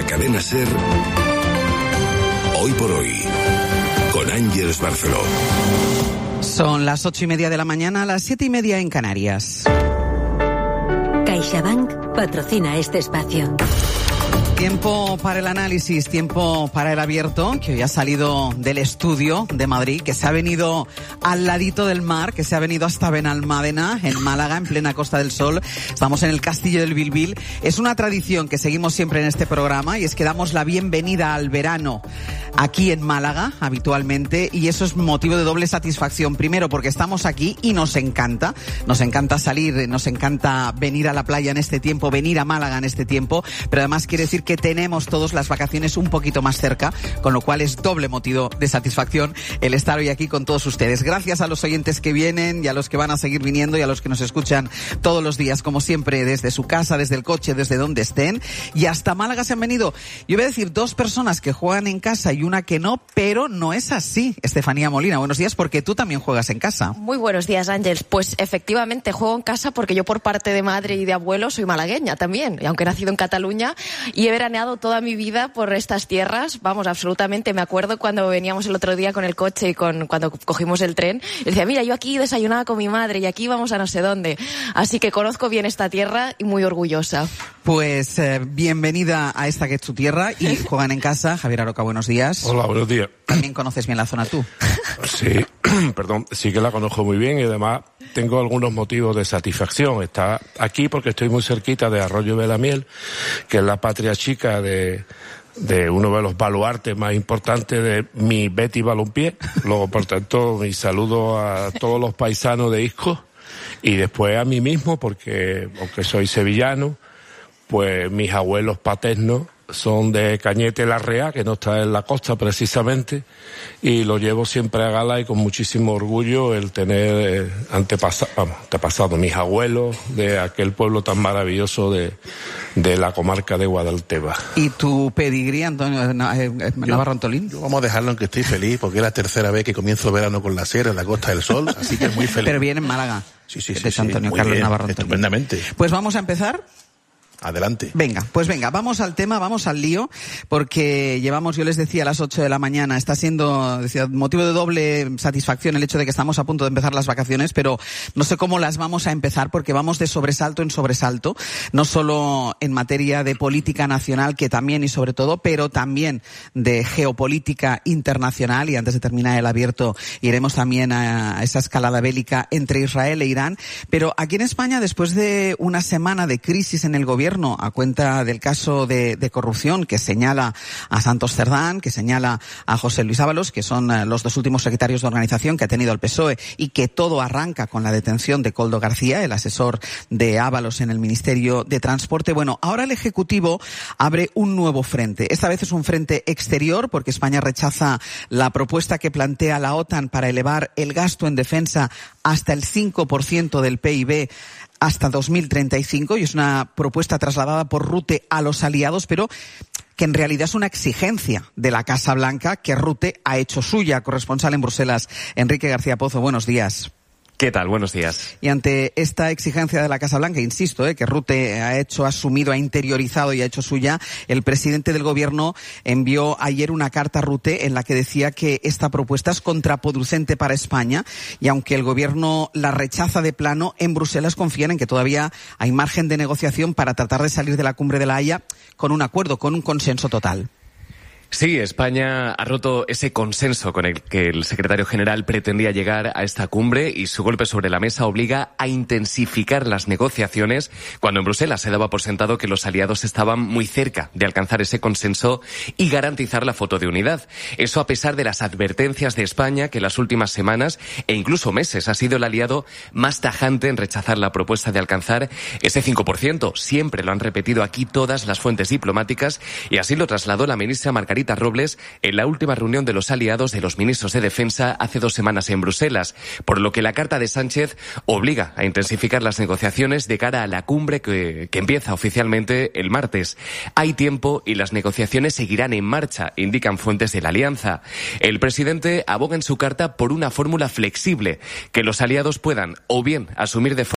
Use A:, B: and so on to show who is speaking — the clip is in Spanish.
A: la cadena SER, Hoy por Hoy, con Ángeles Barceló.
B: Son las 8:30 de la mañana, las 7:30 en Canarias.
C: CaixaBank patrocina este espacio.
B: Tiempo para el análisis, tiempo para el abierto, que hoy ha salido del estudio de Madrid, que se ha venido al ladito del mar, que se ha venido hasta Benalmádena, en Málaga, en plena Costa del Sol. Estamos en el Castillo del Bilbil. Es una tradición que seguimos siempre en este programa, y es que damos la bienvenida al verano aquí en Málaga, habitualmente, y eso es motivo de doble satisfacción. Primero, porque estamos aquí y nos encanta salir, nos encanta venir a la playa en este tiempo, venir a Málaga en este tiempo, pero además quiere decir que tenemos todas las vacaciones un poquito más cerca, con lo cual es doble motivo de satisfacción el estar hoy aquí con todos ustedes. Gracias a los oyentes que vienen y a los que van a seguir viniendo y a los que nos escuchan todos los días, como siempre, desde su casa, desde el coche, desde donde estén. Y hasta Málaga se han venido, yo voy a decir, 2 personas que juegan en casa y una que no, pero no es así. Estefanía Molina, buenos días, porque tú también juegas en casa.
D: Muy buenos días, Ángeles. Pues efectivamente juego en casa porque yo, por parte de madre y de abuelo, soy malagueña también, y aunque he nacido en Cataluña, y he veraneado toda mi vida por estas tierras, vamos, absolutamente. Me acuerdo cuando veníamos el otro día con el coche y cuando cogimos el tren, y decía, mira, yo aquí desayunaba con mi madre y aquí vamos a no sé dónde. Así que conozco bien esta tierra y muy orgullosa.
B: Pues bienvenida a esta que es tu tierra, y juegan en casa. Javier Aroca, buenos días.
E: Hola, buenos días.
B: También conoces bien la zona tú.
E: Sí, perdón, sí que la conozco muy bien, y además tengo algunos motivos de satisfacción. Está aquí porque estoy muy cerquita de Arroyo de la Miel, que es la patria chica de uno de los baluartes más importantes de mi Betty Balompié. Luego, por tanto, mi saludo a todos los paisanos de Isco, y después a mí mismo, porque aunque soy sevillano, pues mis abuelos paternos son de Cañete la Rea, que no está en la costa precisamente, y lo llevo siempre a gala y con muchísimo orgullo el tener antepasado, mis abuelos de aquel pueblo tan maravilloso de la comarca de Guadalteba.
B: ¿Y tu pedigrí, Antonio Navarro Antolín?
F: Yo vamos a dejarlo, aunque estoy feliz, porque es la tercera vez que comienzo el verano con la SER en la Costa del Sol, así que muy feliz.
B: Pero bien en Málaga.
F: Sí,
B: Antonio
F: muy
B: Carlos
F: bien,
B: Navarro Antolín.
F: Estupendamente.
B: Pues vamos a empezar.
F: Adelante.
B: Venga, vamos al tema, vamos al lío, porque llevamos, yo les decía, a las 8 de la mañana, está siendo, decía, motivo de doble satisfacción el hecho de que estamos a punto de empezar las vacaciones, pero no sé cómo las vamos a empezar, porque vamos de sobresalto en sobresalto, no solo en materia de política nacional, que también y sobre todo, pero también de geopolítica internacional, y antes de terminar el abierto iremos también a esa escalada bélica entre Israel e Irán. Pero aquí en España, después de una semana de crisis en el gobierno, a cuenta del caso de corrupción que señala a Santos Cerdán, que señala a José Luis Ábalos, que son los 2 últimos secretarios de organización que ha tenido el PSOE, y que todo arranca con la detención de Koldo García, el asesor de Ábalos en el Ministerio de Transporte. Bueno, ahora el Ejecutivo abre un nuevo frente. Esta vez es un frente exterior, porque España rechaza la propuesta que plantea la OTAN para elevar el gasto en defensa hasta el 5% del PIB hasta 2035, y es una propuesta trasladada por Rutte a los aliados, pero que en realidad es una exigencia de la Casa Blanca que Rutte ha hecho suya. Corresponsal en Bruselas, Enrique García Pozo, buenos días.
G: ¿Qué tal? Buenos días.
B: Y ante esta exigencia de la Casa Blanca, insisto, que Rutte ha asumido, ha interiorizado y ha hecho suya, el presidente del Gobierno envió ayer una carta a Rutte en la que decía que esta propuesta es contraproducente para España, y aunque el Gobierno la rechaza de plano, en Bruselas confían en que todavía hay margen de negociación para tratar de salir de la cumbre de La Haya con un acuerdo, con un consenso total.
G: Sí, España ha roto ese consenso con el que el secretario general pretendía llegar a esta cumbre, y su golpe sobre la mesa obliga a intensificar las negociaciones, cuando en Bruselas se daba por sentado que los aliados estaban muy cerca de alcanzar ese consenso y garantizar la foto de unidad. Eso a pesar de las advertencias de España, que en las últimas semanas e incluso meses ha sido el aliado más tajante en rechazar la propuesta de alcanzar ese 5%. Siempre lo han repetido aquí todas las fuentes diplomáticas, y así lo trasladó la ministra Margarita Robles en la última reunión de los aliados de los ministros de Defensa hace 2 semanas en Bruselas, por lo que la carta de Sánchez obliga a intensificar las negociaciones de cara a la cumbre que empieza oficialmente el martes. Hay tiempo y las negociaciones seguirán en marcha, indican fuentes de la alianza. El presidente aboga en su carta por una fórmula flexible, que los aliados puedan o bien asumir de